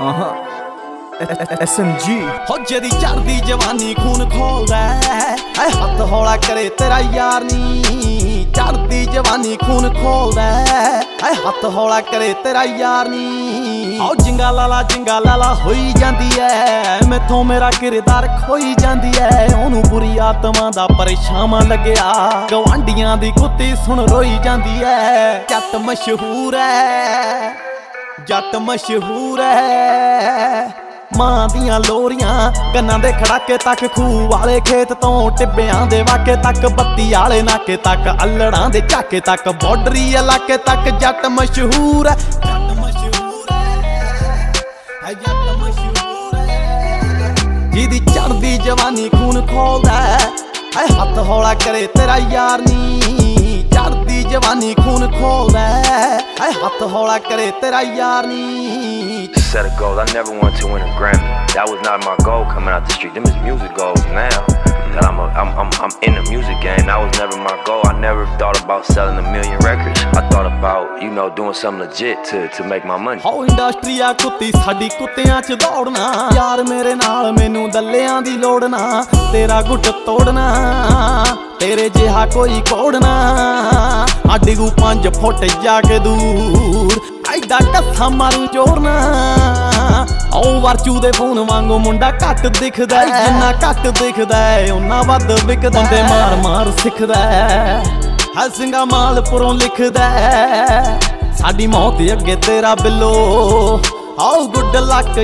SMG ਹੋ ਜਿਹੜੀ ਚੜਦੀ ਜਵਾਨੀ ਖੂਨ ਖੋਲਦਾ ਐ ਹੱਥ ਹੌਲਾ ਕਰੇ ਤੇਰਾ ਯਾਰ ਨੀ ਚੜਦੀ ਜਵਾਨੀ ਖੂਨ ਖੋਲਦਾ ਐ ਹੱਥ ਹੌਲਾ ਕਰੇ ਤੇਰਾ ਯਾਰ ਨੀ ਆਓ ਜਿੰਗਾ ਲਾਲਾ ਹੋਈ ਜਾਂਦੀ ਐ ਮੈਥੋਂ ਮੇਰਾ ਕਿਰਦਾਰ ਖੋਈ ਜਾਂਦੀ ਐ ਉਹਨੂੰ ਬੁਰੀ ਆਤਮਾ ਦਾ ਪਰੇਸ਼ਾਨ ਲੱਗਿਆ ਗਵਾਂਡੀਆਂ ਦੀ ਕੁੱਤੀ ਸੁਣ ਰੋਈ ਜਾਂਦੀ ਐ ਜੱਟ ਮਸ਼ਹੂਰ ਐ ਜੱਟ ਮਸ਼ਹੂਰ ਐ ਮਾਂ ਦੀਆਂ ਲੋਰੀਆਂ ਕੰਨਾਂ ਦੇ ਖੜਾਕੇ ਤੱਕ ਖੂਹ ਵਾਲੇ ਖੇਤ ਤੋਂ ਟਿੱਬਿਆਂ ਦੇ ਵਾਕੇ ਤੱਕ ਬੱਤੀ ਵਾਲੇ ਨਾਕੇ ਤੱਕ ਅਲੜਾਂ ਦੇ ਝਾਕੇ ਤੱਕ ਬਾਰਡਰੀ ਇਲਾਕੇ ਤੱਕ ਜੱਟ ਮਸ਼ਹੂਰ ਹੈ ਜੱਟ ਮਸ਼ਹੂਰ ਹੈ ਜੱਟ ਮਸ਼ਹੂਰ ਹੈ ਜਿਹਦੀ ਚੜਦੀ ਜਵਾਨੀ ਖੂਨ ਖੋਲਦਾ ਐ ਹੱਥ ਹੌਲਾ ਕਰੇ ਤੇਰਾ ਯਾਰ ਨੀ ਚੜਦੀ ਜਵਾਨੀ ਖੂਨ ਖੋਲਦਾ ਐ ਹੱਥ ਹੌਲਾ ਕਰੇ ਤੇਰਾ ਯਾਰ ਨੀ Set a goal. I never wanted to win a Grammy. That was not my goal coming out the street. Them is music goals now. That I'm in the music game. That was never my goal. I never thought about selling 1 million records. I thought about, you know, doing something legit to make my money. ਹੋ industry ਆ ਕੁੱਤੀ ਸਾਡੀ ਕੁੱਤਿਆਂ 'ਚ ਦੌੜਨਾ ਯਾਰ ਮੇਰੇ ਨਾਲ ਮੈਨੂੰ ਦੱਲਿਆਂ ਦੀ ਲੋੜ ਨਾ ਤੇਰਾ ਗੁੱਟ ਤੋੜਨਾ ਤੇਰੇ ਜਿਹਾ ਕੋਈ ਕੋੜਨਾ ਆ ਡਿਗੂ 5 ਫੁੱਟ ਜਾ ਕੇ ਦੂਰ ਐਡਾ ਕੱਥਾ ਮਾਰੂ ਜੋੜਨਾ ਆਓ ਵਰਚੂ ਦੇ ਫੋਨ ਵਾਂਗੂ ਮੁੰਡਾ ਘੱਟ ਦਿਖਦਾ ਜਿੰਨਾ ਘੱਟ ਦਿਖਦਾ ਉਹਨਾਂ ਵੱਧ ਵਿਕਦਾ ਬੰਦੇ ਮਾਰ ਸਿੱਖਦਾ ਹੈ ਸਿੰਘਾ ਮਾਲਪੁਰੋਂ ਲਿਖਦਾ ਸਾਡੀ ਮੌਤ ਅੱਗੇ ਤੇਰਾ ਬਿੱਲੋ ਆਓ ਗੁੱਡ ਲੱਕ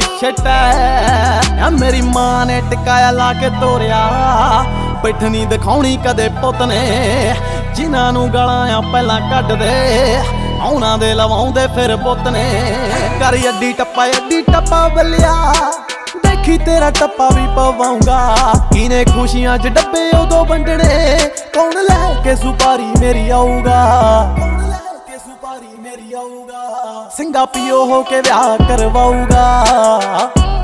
ਛਟਾ ਮੇਰੀ ਮਾਂ ਨੇ ਟਿਕਾਇਆ ਲਾ ਕੇ ਤੋਰਿਆ ਬੈਠਣੀ ਦਿਖਾਉਣੀ ਕਦੇ ਪੁੱਤ ਨੇ ਜਿਨ੍ਹਾਂ ਨੂੰ ਗਾਲਾਂ ਆ ਪਹਿਲਾਂ ਕੱਢਦੇ ਉਹਨਾਂ ਦੇ ਲਵਾਉਂਦੇ ਫਿਰ ਪੁੱਤ ਨੇ ਕਰ ਅੱਡੀ ਟੱਪਾ ਬੱਲਿਆ ਦੇਖੀ ਤੇਰਾ ਟੱਪਾ ਵੀ ਪਵਾਉਂਗਾ ਕਿਨੇ ਖੁਸ਼ੀਆਂ 'ਚ ਡੱਬੇ ਉਦੋਂ ਵੰਡਣੇ ਕੌਣ ਲੈ ਕੇ ਸੁਪਾਰੀ ਮੇਰੀ ਆਊਗਾ ਸਿੰਘਾ ਪੀਓ ਹੋ ਕੇ ਵਿਆਹ ਕਰਵਾਊਗਾ